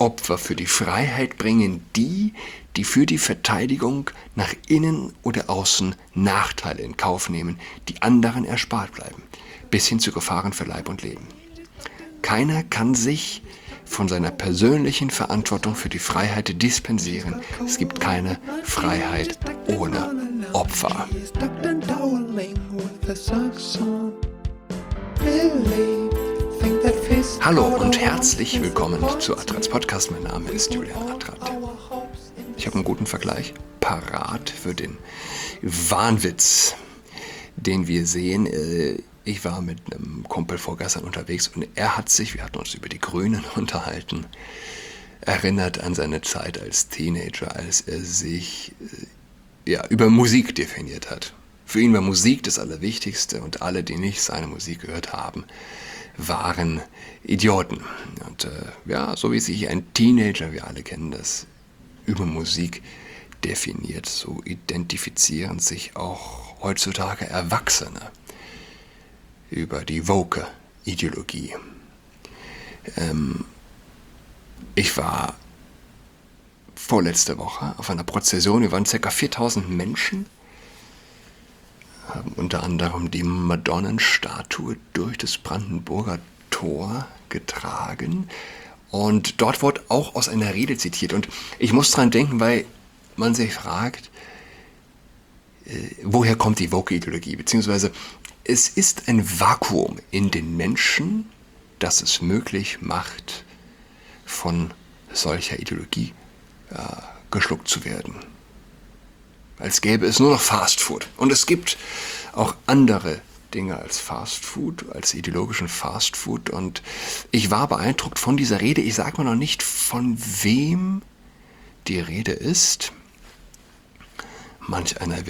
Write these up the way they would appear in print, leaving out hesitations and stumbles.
Opfer für die Freiheit bringen die, die für die Verteidigung nach innen oder außen Nachteile in Kauf nehmen, die anderen erspart bleiben, bis hin zu Gefahren für Leib und Leben. Keiner kann sich von seiner persönlichen Verantwortung für die Freiheit dispensieren. Es gibt keine Freiheit ohne Opfer. Hallo und herzlich willkommen zu Adrats Podcast. Mein Name ist Julian Adrat. Ich habe einen guten Vergleich parat für den Wahnwitz, den wir sehen. Ich war mit einem Kumpel vorgestern unterwegs und wir hatten uns über die Grünen unterhalten, erinnert an seine Zeit als Teenager, als er sich über Musik definiert hat. Für ihn war Musik das Allerwichtigste und alle, die nicht seine Musik gehört haben, waren Idioten. Und so wie sich ein Teenager, wir alle kennen das, über Musik definiert, so identifizieren sich auch heutzutage Erwachsene über die Woke-Ideologie. Ich war vorletzte Woche auf einer Prozession, wir waren ca. 4000 Menschen, haben unter anderem die Madonnenstatue durch das Brandenburger Tor getragen und dort wurde auch aus einer Rede zitiert und ich muss dran denken, weil man sich fragt, woher kommt die Woke-Ideologie, beziehungsweise es ist ein Vakuum in den Menschen, das es möglich macht, von solcher Ideologie geschluckt zu werden. Als gäbe es nur noch Fast Food. Und es gibt auch andere Dinge als Fast Food, als ideologischen Fast Food. Und ich war beeindruckt von dieser Rede. Ich sage mal noch nicht, von wem die Rede ist. Manch einer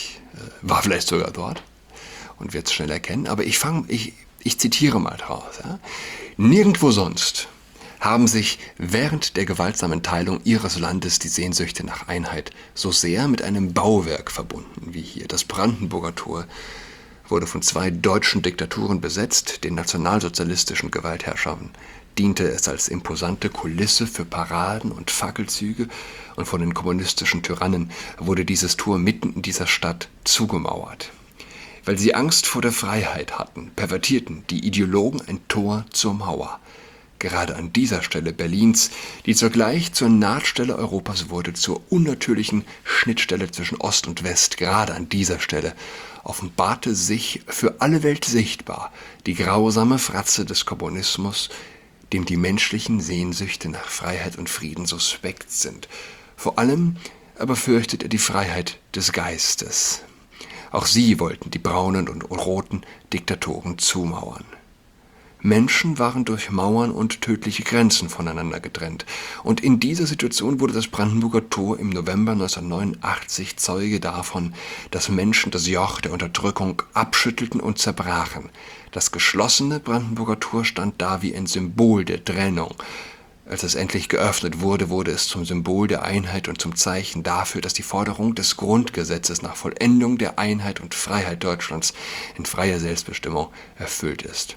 war vielleicht sogar dort und wird es schnell erkennen. Aber ich zitiere mal draus. Ja? Nirgendwo sonst haben sich während der gewaltsamen Teilung ihres Landes die Sehnsüchte nach Einheit so sehr mit einem Bauwerk verbunden wie hier. Das Brandenburger Tor wurde von 2 deutschen Diktaturen besetzt, den nationalsozialistischen Gewaltherrschern diente es als imposante Kulisse für Paraden und Fackelzüge und von den kommunistischen Tyrannen wurde dieses Tor mitten in dieser Stadt zugemauert. Weil sie Angst vor der Freiheit hatten, pervertierten die Ideologen ein Tor zur Mauer. Gerade an dieser Stelle Berlins, die zugleich zur Nahtstelle Europas wurde, zur unnatürlichen Schnittstelle zwischen Ost und West, gerade an dieser Stelle offenbarte sich für alle Welt sichtbar die grausame Fratze des Kommunismus, dem die menschlichen Sehnsüchte nach Freiheit und Frieden suspekt sind. Vor allem aber fürchtet er die Freiheit des Geistes. Auch sie wollten die braunen und roten Diktatoren zumauern. Menschen waren durch Mauern und tödliche Grenzen voneinander getrennt. Und in dieser Situation wurde das Brandenburger Tor im November 1989 Zeuge davon, dass Menschen das Joch der Unterdrückung abschüttelten und zerbrachen. Das geschlossene Brandenburger Tor stand da wie ein Symbol der Trennung. Als es endlich geöffnet wurde, wurde es zum Symbol der Einheit und zum Zeichen dafür, dass die Forderung des Grundgesetzes nach Vollendung der Einheit und Freiheit Deutschlands in freier Selbstbestimmung erfüllt ist.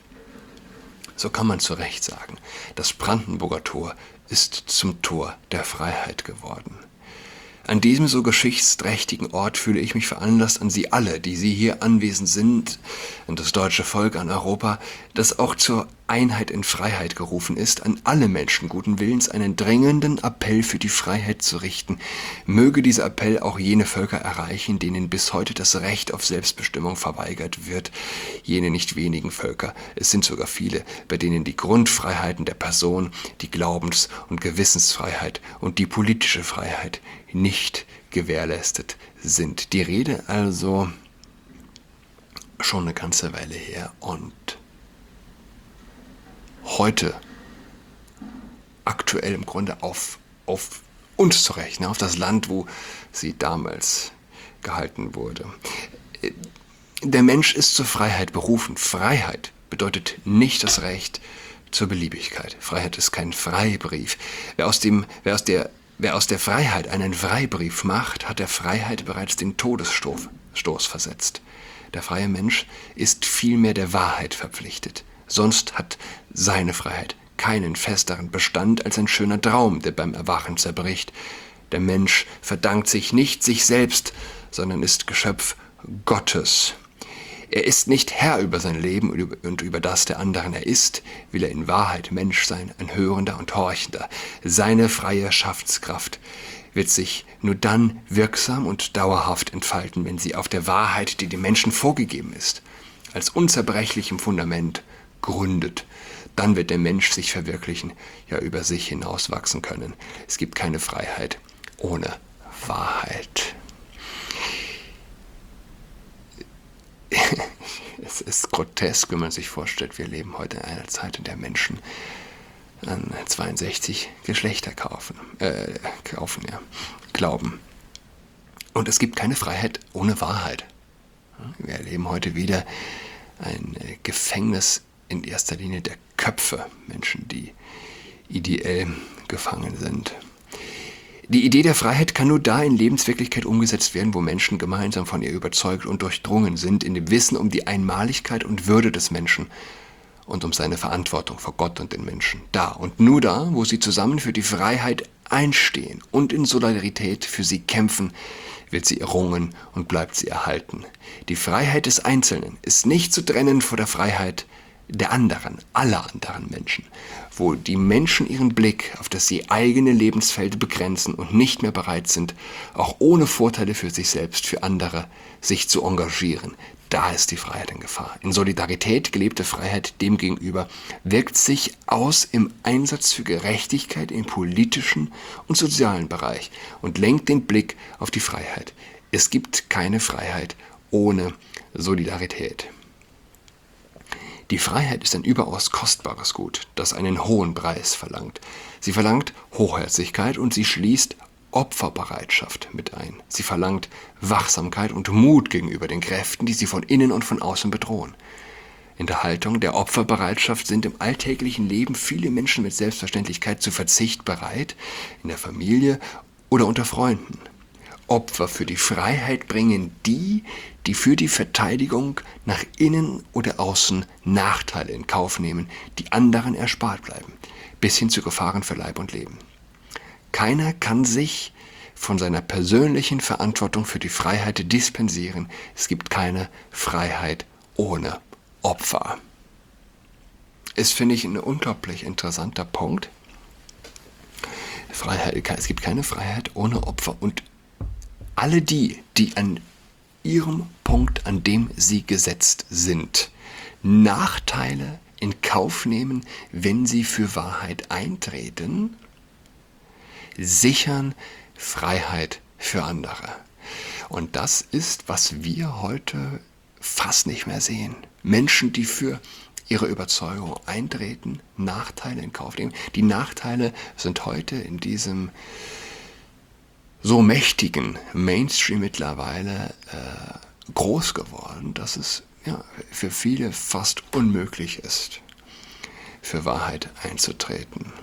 So kann man zu Recht sagen, das Brandenburger Tor ist zum Tor der Freiheit geworden. An diesem so geschichtsträchtigen Ort fühle ich mich veranlasst, an Sie alle, die Sie hier anwesend sind, an das deutsche Volk, an Europa, das auch zur Einheit in Freiheit gerufen ist, an alle Menschen guten Willens einen drängenden Appell für die Freiheit zu richten. Möge dieser Appell auch jene Völker erreichen, denen bis heute das Recht auf Selbstbestimmung verweigert wird, jene nicht wenigen Völker, es sind sogar viele, bei denen die Grundfreiheiten der Person, die Glaubens- und Gewissensfreiheit und die politische Freiheit nicht gewährleistet sind. Die Rede also schon eine ganze Weile her und heute aktuell im Grunde auf uns zu rechnen, auf das Land, wo sie damals gehalten wurde. Der Mensch ist zur Freiheit berufen. Freiheit bedeutet nicht das Recht zur Beliebigkeit. Freiheit ist kein Freibrief. Wer aus der Freiheit einen Freibrief macht, hat der Freiheit bereits den Todesstoß versetzt. Der freie Mensch ist vielmehr der Wahrheit verpflichtet. Sonst hat seine Freiheit keinen festeren Bestand als ein schöner Traum, der beim Erwachen zerbricht. Der Mensch verdankt sich nicht sich selbst, sondern ist Geschöpf Gottes. Er ist nicht Herr über sein Leben und über das der anderen. Er ist, will er in Wahrheit Mensch sein, ein Hörender und Horchender. Seine freie Schaffenskraft wird sich nur dann wirksam und dauerhaft entfalten, wenn sie auf der Wahrheit, die dem Menschen vorgegeben ist, als unzerbrechlichem Fundament gründet. Dann wird der Mensch sich verwirklichen, ja über sich hinauswachsen können. Es gibt keine Freiheit ohne Wahrheit. Es ist grotesk, wenn man sich vorstellt, wir leben heute in einer Zeit, in der Menschen an 62 Geschlechter glauben. Und es gibt keine Freiheit ohne Wahrheit. Wir erleben heute wieder ein Gefängnis in erster Linie der Köpfe, Menschen, die ideell gefangen sind. Die Idee der Freiheit kann nur da in Lebenswirklichkeit umgesetzt werden, wo Menschen gemeinsam von ihr überzeugt und durchdrungen sind, in dem Wissen um die Einmaligkeit und Würde des Menschen und um seine Verantwortung vor Gott und den Menschen. Da und nur da, wo sie zusammen für die Freiheit einstehen und in Solidarität für sie kämpfen, wird sie errungen und bleibt sie erhalten. Die Freiheit des Einzelnen ist nicht zu trennen von der Freiheit der anderen, aller anderen Menschen, wo die Menschen ihren Blick auf das je eigene Lebensfeld begrenzen und nicht mehr bereit sind, auch ohne Vorteile für sich selbst, für andere, sich zu engagieren. Da ist die Freiheit in Gefahr. In Solidarität gelebte Freiheit demgegenüber wirkt sich aus im Einsatz für Gerechtigkeit im politischen und sozialen Bereich und lenkt den Blick auf die Freiheit. Es gibt keine Freiheit ohne Solidarität. Die Freiheit ist ein überaus kostbares Gut, das einen hohen Preis verlangt. Sie verlangt Hochherzigkeit und sie schließt Opferbereitschaft mit ein. Sie verlangt Wachsamkeit und Mut gegenüber den Kräften, die sie von innen und von außen bedrohen. In der Haltung der Opferbereitschaft sind im alltäglichen Leben viele Menschen mit Selbstverständlichkeit zu Verzicht bereit, in der Familie oder unter Freunden. Opfer für die Freiheit bringen die für die Verteidigung nach innen oder außen Nachteile in Kauf nehmen, die anderen erspart bleiben, bis hin zu Gefahren für Leib und Leben. Keiner kann sich von seiner persönlichen Verantwortung für die Freiheit dispensieren. Es gibt keine Freiheit ohne Opfer. Ist, finde ich, ein unglaublich interessanter Punkt. Es gibt keine Freiheit ohne Opfer. Und alle die an ihrem Punkt, an dem sie gesetzt sind, Nachteile in Kauf nehmen, wenn sie für Wahrheit eintreten, sichern Freiheit für andere. Und das ist, was wir heute fast nicht mehr sehen. Menschen, die für ihre Überzeugung eintreten, Nachteile in Kauf nehmen. Die Nachteile sind heute in diesem so mächtigen Mainstream mittlerweile groß geworden, dass es für viele fast unmöglich ist, für Wahrheit einzutreten.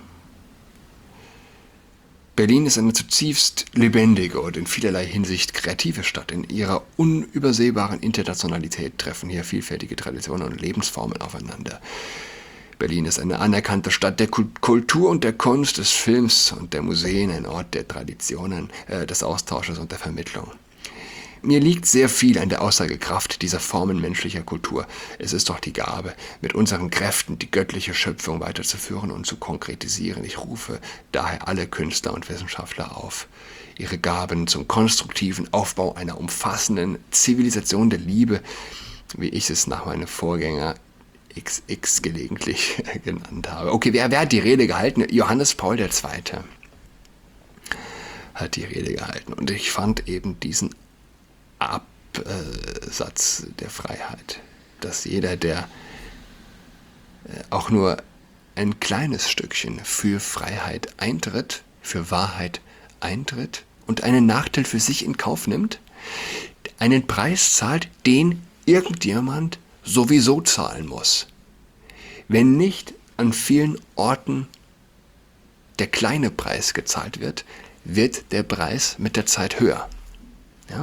Berlin ist eine zutiefst lebendige und in vielerlei Hinsicht kreative Stadt. In ihrer unübersehbaren Internationalität treffen hier vielfältige Traditionen und Lebensformen aufeinander. Berlin ist eine anerkannte Stadt der Kultur und der Kunst, des Films und der Museen, ein Ort der Traditionen, des Austausches und der Vermittlung. Mir liegt sehr viel an der Aussagekraft dieser Formen menschlicher Kultur. Es ist doch die Gabe, mit unseren Kräften die göttliche Schöpfung weiterzuführen und zu konkretisieren. Ich rufe daher alle Künstler und Wissenschaftler auf, ihre Gaben zum konstruktiven Aufbau einer umfassenden Zivilisation der Liebe, wie ich es nach meinem Vorgänger XX gelegentlich genannt habe. Okay, wer hat die Rede gehalten? Johannes Paul II. Hat die Rede gehalten. Und ich fand eben diesen Absatz der Freiheit, dass jeder, der auch nur ein kleines Stückchen für Freiheit eintritt, für Wahrheit eintritt und einen Nachteil für sich in Kauf nimmt, einen Preis zahlt, den irgendjemand sowieso zahlen muss. Wenn nicht an vielen Orten der kleine Preis gezahlt wird, wird der Preis mit der Zeit höher. Ja?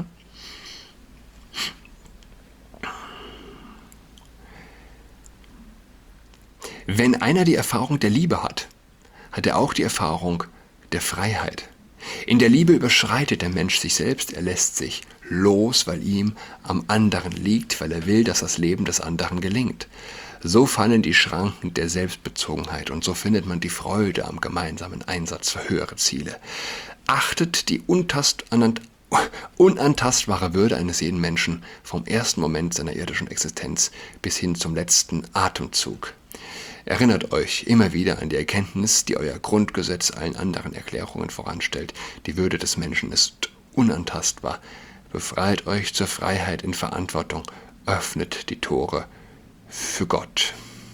Wenn einer die Erfahrung der Liebe hat, hat er auch die Erfahrung der Freiheit. In der Liebe überschreitet der Mensch sich selbst, er lässt sich los, weil ihm am anderen liegt, weil er will, dass das Leben des anderen gelingt. So fallen die Schranken der Selbstbezogenheit und so findet man die Freude am gemeinsamen Einsatz für höhere Ziele. Achtet die unantastbare Würde eines jeden Menschen vom ersten Moment seiner irdischen Existenz bis hin zum letzten Atemzug. Erinnert euch immer wieder an die Erkenntnis, die euer Grundgesetz allen anderen Erklärungen voranstellt. Die Würde des Menschen ist unantastbar. Befreit euch zur Freiheit in Verantwortung. Öffnet die Tore für Gott.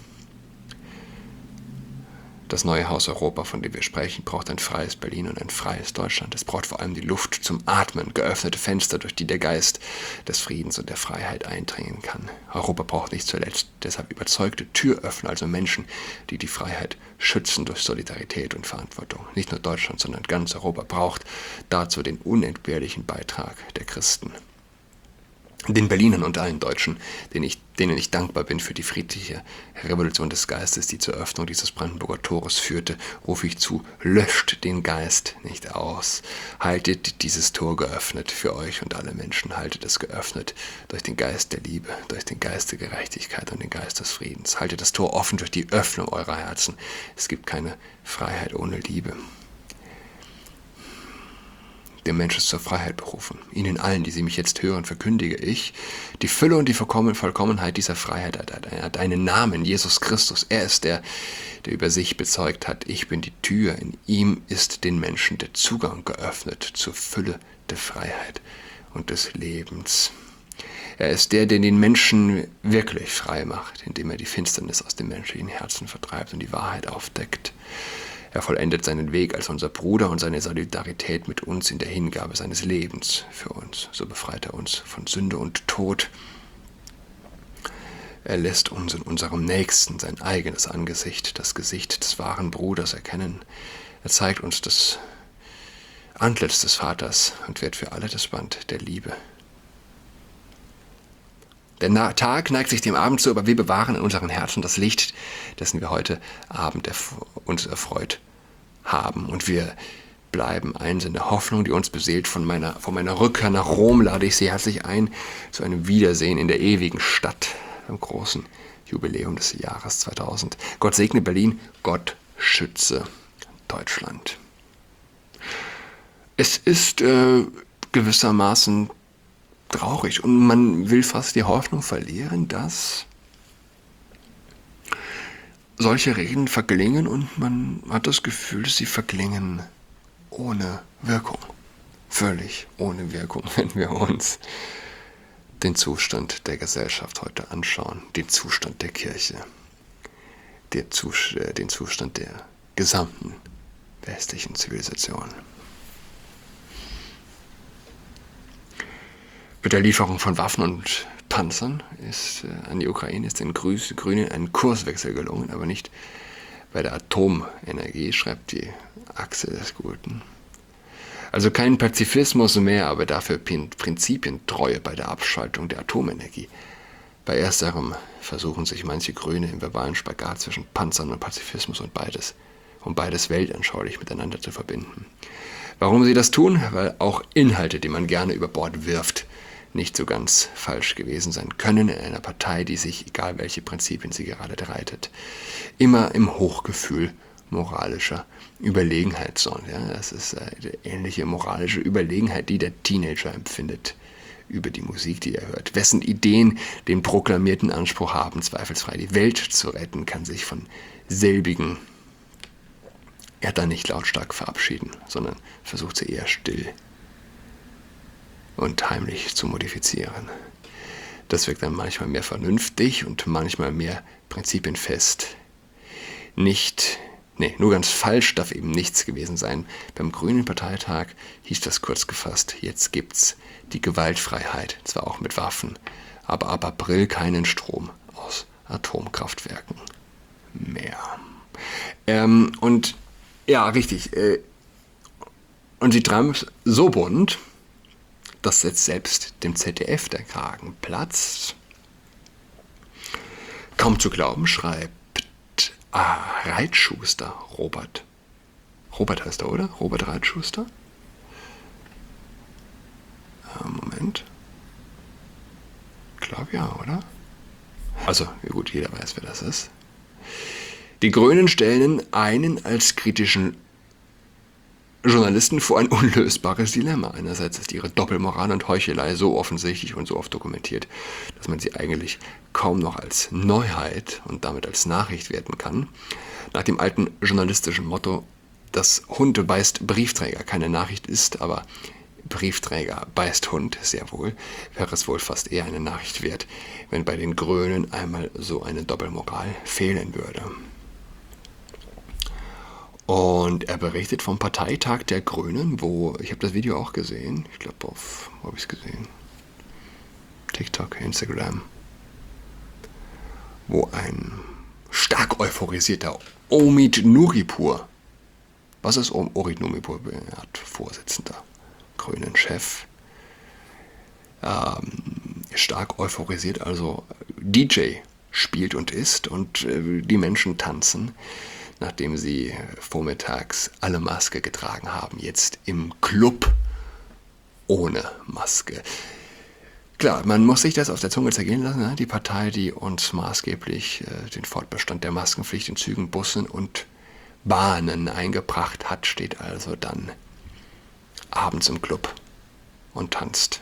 Das neue Haus Europa, von dem wir sprechen, braucht ein freies Berlin und ein freies Deutschland. Es braucht vor allem die Luft zum Atmen, geöffnete Fenster, durch die der Geist des Friedens und der Freiheit eindringen kann. Europa braucht nicht zuletzt deshalb überzeugte Türöffner, also Menschen, die die Freiheit schützen durch Solidarität und Verantwortung. Nicht nur Deutschland, sondern ganz Europa braucht dazu den unentbehrlichen Beitrag der Christen. Den Berlinern und allen Deutschen, denen ich dankbar bin für die friedliche Revolution des Geistes, die zur Öffnung dieses Brandenburger Tores führte, rufe ich zu: Löscht den Geist nicht aus. Haltet dieses Tor geöffnet für euch und alle Menschen. Haltet es geöffnet durch den Geist der Liebe, durch den Geist der Gerechtigkeit und den Geist des Friedens. Haltet das Tor offen durch die Öffnung eurer Herzen. Es gibt keine Freiheit ohne Liebe. Der Mensch ist zur Freiheit berufen. Ihnen allen, die Sie mich jetzt hören, verkündige ich, die Fülle und die Vollkommenheit dieser Freiheit hat einen Namen, Jesus Christus. Er ist der über sich bezeugt hat: Ich bin die Tür. In ihm ist den Menschen der Zugang geöffnet zur Fülle der Freiheit und des Lebens. Er ist der den Menschen wirklich frei macht, indem er die Finsternis aus dem menschlichen Herzen vertreibt und die Wahrheit aufdeckt. Er vollendet seinen Weg als unser Bruder und seine Solidarität mit uns in der Hingabe seines Lebens für uns. So befreit er uns von Sünde und Tod. Er lässt uns in unserem Nächsten sein eigenes Angesicht, das Gesicht des wahren Bruders erkennen. Er zeigt uns das Antlitz des Vaters und wird für alle das Band der Liebe. Der Tag neigt sich dem Abend zu, aber wir bewahren in unseren Herzen das Licht, dessen wir heute Abend uns erfreut haben. Und wir bleiben eins in der Hoffnung, die uns beseelt. Von meiner Rückkehr nach Rom lade ich Sie herzlich ein zu einem Wiedersehen in der ewigen Stadt beim großen Jubiläum des Jahres 2000. Gott segne Berlin, Gott schütze Deutschland. Es ist gewissermaßen traurig und man will fast die Hoffnung verlieren, dass solche Reden verklingen und man hat das Gefühl, dass sie verklingen ohne Wirkung. Völlig ohne Wirkung, wenn wir uns den Zustand der Gesellschaft heute anschauen, den Zustand der Kirche, den Zustand der gesamten westlichen Zivilisation. Mit der Lieferung von Waffen und Panzern an die Ukraine ist den Grünen ein Kurswechsel gelungen, aber nicht bei der Atomenergie, schreibt die Achse des Guten. Also kein Pazifismus mehr, aber dafür Prinzipientreue bei der Abschaltung der Atomenergie. Bei ersterem versuchen sich manche Grüne im verbalen Spagat zwischen Panzern und Pazifismus und beides weltanschaulich miteinander zu verbinden. Warum sie das tun? Weil auch Inhalte, die man gerne über Bord wirft, nicht so ganz falsch gewesen sein können in einer Partei, die sich, egal welche Prinzipien sie gerade reitet, immer im Hochgefühl moralischer Überlegenheit sonnen. Ja, das ist eine ähnliche moralische Überlegenheit, die der Teenager empfindet über die Musik, die er hört. Wessen Ideen den proklamierten Anspruch haben, zweifelsfrei die Welt zu retten, kann sich von selbigen dann nicht lautstark verabschieden, sondern versucht sie eher still und heimlich zu modifizieren. Das wirkt dann manchmal mehr vernünftig und manchmal mehr prinzipienfest. Nur ganz falsch darf eben nichts gewesen sein. Beim Grünen Parteitag hieß das kurz gefasst: Jetzt gibt's die Gewaltfreiheit, zwar auch mit Waffen, aber ab April keinen Strom aus Atomkraftwerken mehr. Und ja, richtig. Und sie treiben es so bunt, dass jetzt selbst dem ZDF der Kragen platzt. Kaum zu glauben, schreibt Reitschuster, Robert. Robert heißt er, oder? Robert Reitschuster? Moment. Ich glaube ja, oder? Also, gut, jeder weiß, wer das ist. Die Grünen stellen einen als kritischen Journalisten vor ein unlösbares Dilemma. Einerseits ist ihre Doppelmoral und Heuchelei so offensichtlich und so oft dokumentiert, dass man sie eigentlich kaum noch als Neuheit und damit als Nachricht werten kann. Nach dem alten journalistischen Motto, dass Hund beißt Briefträger keine Nachricht ist, aber Briefträger beißt Hund, sehr wohl, wäre es wohl fast eher eine Nachricht wert, wenn bei den Grünen einmal so eine Doppelmoral fehlen würde. Und er berichtet vom Parteitag der Grünen, wo, ich habe das Video auch gesehen, ich glaube wo habe ich es gesehen? TikTok, Instagram, wo ein stark euphorisierter Omid Nuripur, was ist Omid Nuripur? Er hat Vorsitzender, Grünen Chef, stark euphorisiert, also DJ spielt und isst und die Menschen tanzen, nachdem sie vormittags alle Maske getragen haben, jetzt im Club ohne Maske. Klar, man muss sich das auf der Zunge zergehen lassen. Ne? Die Partei, die uns maßgeblich den Fortbestand der Maskenpflicht in Zügen, Bussen und Bahnen eingebracht hat, steht also dann abends im Club und tanzt.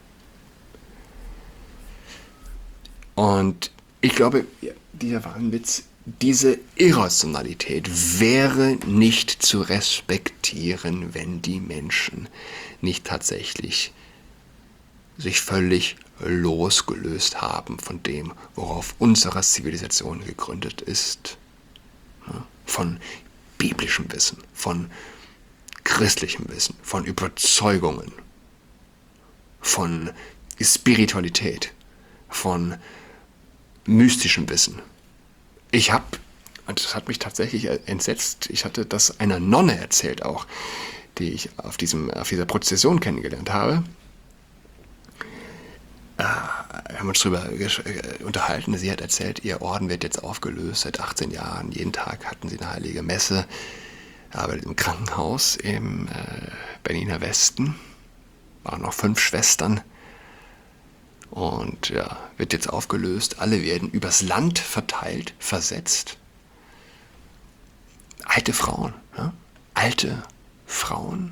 Und ich glaube, dieser Wahnwitz, diese Irrationalität wäre nicht zu respektieren, wenn die Menschen nicht tatsächlich sich völlig losgelöst haben von dem, worauf unsere Zivilisation gegründet ist. Von biblischem Wissen, von christlichem Wissen, von Überzeugungen, von Spiritualität, von mystischem Wissen. Ich habe, und das hat mich tatsächlich entsetzt, ich hatte das einer Nonne erzählt auch, die ich auf dieser Prozession kennengelernt habe. Wir haben uns darüber unterhalten. Sie hat erzählt, ihr Orden wird jetzt aufgelöst seit 18 Jahren. Jeden Tag hatten sie eine heilige Messe. Arbeitet im Krankenhaus im Berliner Westen. Waren noch 5 Schwestern. Und ja, wird jetzt aufgelöst. Alle werden übers Land verteilt, versetzt. Alte Frauen. Ja? Alte Frauen.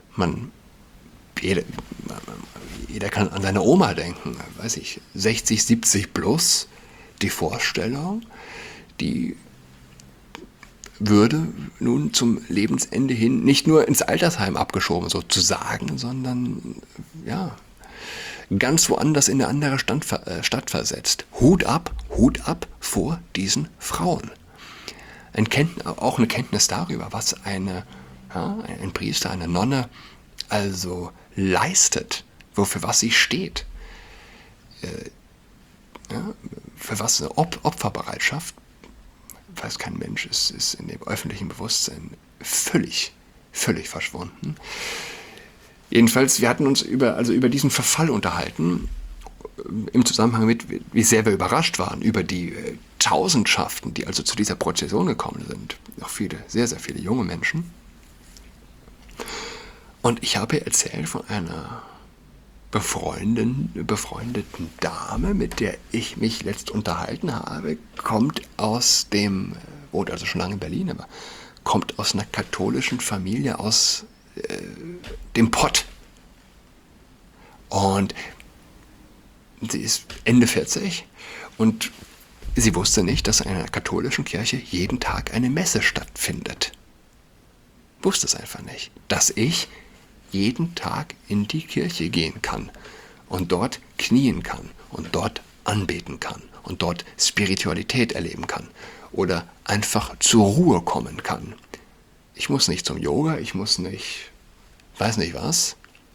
Jeder kann an seine Oma denken. Weiß ich, 60, 70 plus. Die Vorstellung, die würde nun zum Lebensende hin nicht nur ins Altersheim abgeschoben sozusagen, sondern ja, ganz woanders in eine andere Stadt versetzt. Hut ab vor diesen Frauen. Auch eine Kenntnis darüber, was ein Priester, eine Nonne also leistet, für was sie steht. Für was eine Opferbereitschaft, weiß kein Mensch, ist in dem öffentlichen Bewusstsein völlig verschwunden. Jedenfalls, wir hatten uns über diesen Verfall unterhalten, im Zusammenhang mit, wie sehr wir überrascht waren über die Tausendschaften, die also zu dieser Prozession gekommen sind. Auch viele, sehr, sehr viele junge Menschen. Und ich habe erzählt von einer befreundeten Dame, mit der ich mich letzt unterhalten habe, wohnt also schon lange in Berlin, aber kommt aus einer katholischen Familie aus dem Pott. Und sie ist Ende 40 und sie wusste nicht, dass in einer katholischen Kirche jeden Tag eine Messe stattfindet. Wusste es einfach nicht. Dass ich jeden Tag in die Kirche gehen kann und dort knien kann und dort anbeten kann und dort Spiritualität erleben kann oder einfach zur Ruhe kommen kann. Ich muss nicht zum Yoga, ich muss nicht, weiß nicht was,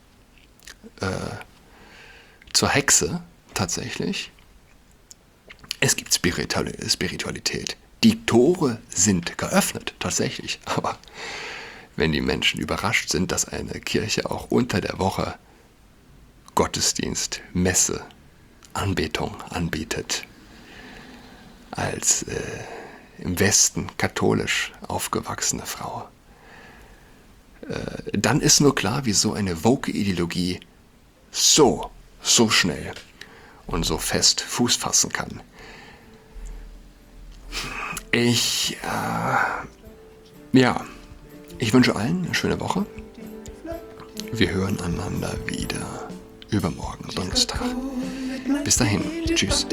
zur Hexe tatsächlich. Es gibt Spiritualität. Die Tore sind geöffnet, tatsächlich, aber wenn die Menschen überrascht sind, dass eine Kirche auch unter der Woche Gottesdienst, Messe, Anbetung anbietet, als im Westen katholisch aufgewachsene Frau, dann ist nur klar, wie so eine woke Ideologie so schnell und so fest Fuß fassen kann. Ich wünsche allen eine schöne Woche. Wir hören einander wieder übermorgen, Donnerstag. Bis dahin. Tschüss.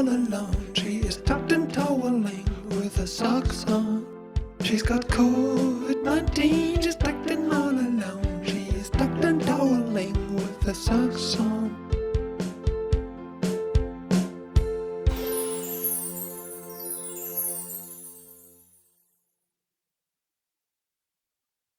She's got COVID-19, she's tucked in all alone. She is tucked and toweling with her socks on.